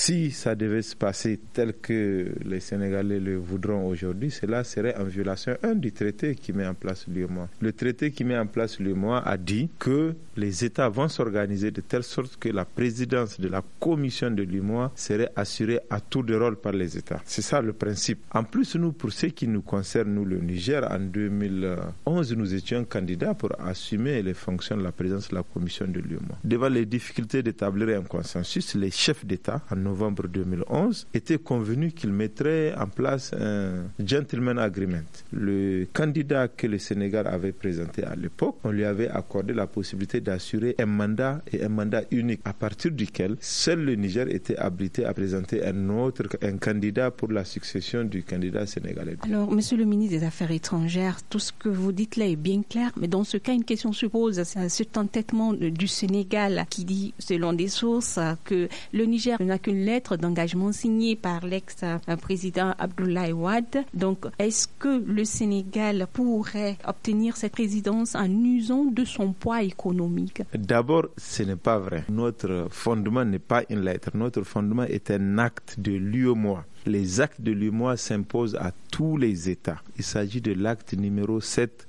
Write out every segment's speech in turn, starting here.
Si ça devait se passer tel que les Sénégalais le voudront aujourd'hui, cela serait en violation du traité qui met en place l'UEMOA. Le traité qui met en place l'UEMOA a dit que les États vont s'organiser de telle sorte que la présidence de la commission de l'UEMOA serait assurée à tour de rôle par les États. C'est ça le principe. En plus, nous, pour ce qui nous concerne, nous, le Niger, en 2011, nous étions candidats pour assumer les fonctions de la présidence de la commission de l'UEMOA. Devant les difficultés d'établir un consensus, les chefs d'État, en novembre 2011, étaient convenus qu'ils mettraient en place un gentleman agreement. Le candidat que le Sénégal avait présenté à l'époque, on lui avait accordé la possibilité d'assurer un mandat et un mandat unique, à partir duquel seul le Niger était habilité à présenter un candidat pour la succession du candidat sénégalais. Alors, Monsieur le ministre des Affaires étrangères, tout ce que vous dites là est bien clair, mais dans ce cas, une question se pose. C'est cet entêtement du Sénégal qui dit, selon des sources, que le Niger n'a qu'une lettre d'engagement signée par l'ex-président Abdoulaye Wade. Donc, est-ce que le Sénégal pourrait obtenir cette présidence en usant de son poids économique? D'abord, ce n'est pas vrai. Notre fondement n'est pas une lettre. Notre fondement est un acte de l'UEMOA. Les actes de l'UEMOA s'imposent à tous les États. Il s'agit de l'acte numéro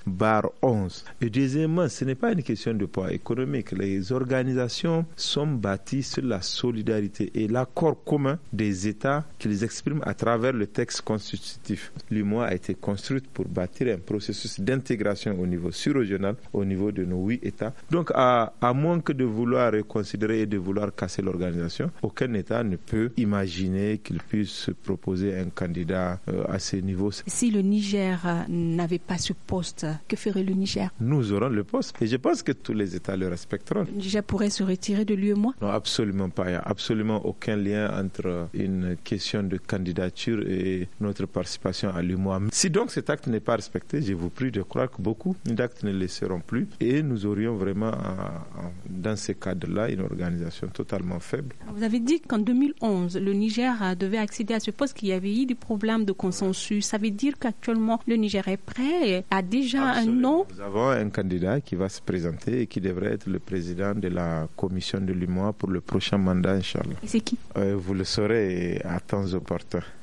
7/11. Et deuxièmement, ce n'est pas une question de poids économique. Les organisations sont bâties sur la solidarité et l'accord commun des États qu'ils expriment à travers le texte constitutif. L'UEMOA a été construite pour bâtir un processus d'intégration au niveau sur-régional, au niveau de nos 8 États. Donc, à moins que de vouloir reconsidérer et de vouloir casser l'organisation, aucun État ne peut imaginer qu'il puisse proposer un candidat à ce niveau. Si le Niger n'avait pas ce poste, que ferait le Niger? Nous aurons le poste et je pense que tous les États le respecteront. Le Niger pourrait se retirer de l'UEMOA? Non, absolument pas. Il n'y a absolument aucun lien entre une question de candidature et notre participation à l'UEMOA. Si donc cet acte n'est pas respecté, je vous prie de croire que beaucoup d'actes ne le seront plus et nous aurions vraiment, dans ce cadre-là, une organisation totalement faible. Vous avez dit qu'en 2011, le Niger devait accéder à ce poste, qu'il y avait eu des problèmes de consensus. Ça veut dire qu'actuellement, le Niger est prêt, a déjà un nom? Nous avons un candidat qui va se présenter et qui devrait être le président de la commission de l'UEMOA pour le prochain mandat, Inch'Allah. Et c'est qui? Vous le saurez à temps opportun.